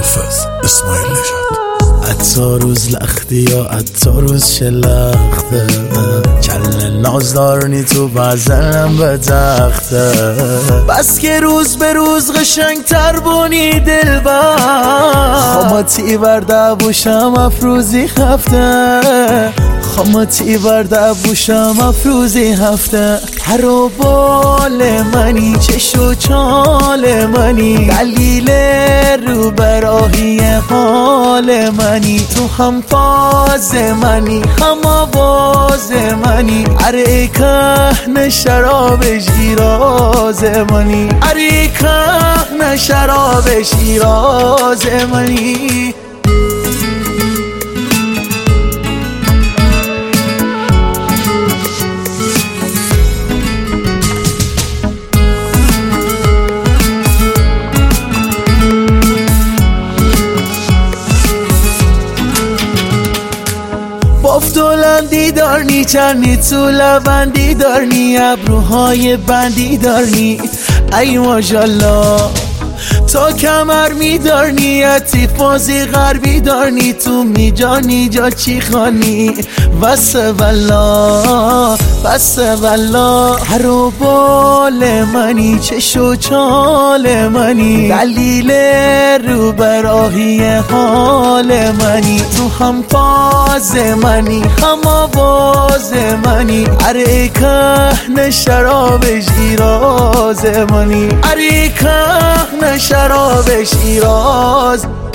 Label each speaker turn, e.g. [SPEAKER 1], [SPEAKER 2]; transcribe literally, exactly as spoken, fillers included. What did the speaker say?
[SPEAKER 1] حافظ اسماعیل نژاد.
[SPEAKER 2] عطاروز لختی یا عطاروز شلخته، کل نازدارنی تو بزنم به تخته. بس که روز به روز قشنگ تر بونی دل بر خاماتی برده بوشم افروزی هفته، خاماتی برده بوشم افروزی هفته. هر و بال منی چش و چال منی، دلیل رو براهی حال منی. تو هم فاز منی هم آواز منی، اره کهن شراب شیراز منی، اره کهن شراب شیراز منی. افتولندی دارنی چرنی تو لبندی دارنی، ابروهای بندی دارنی ای ماشالله. تا کمر میدارنی اتیفازی غربی دارنی، تو میجانی جا چی خانی بس والله بس والله. هر و بال منی چش و چال منی، دلیل رو براهی حال منی. تو هم فاز منی هم آواز منی، اره کهن شراب شیراز منی، اره کهن شراب شیراز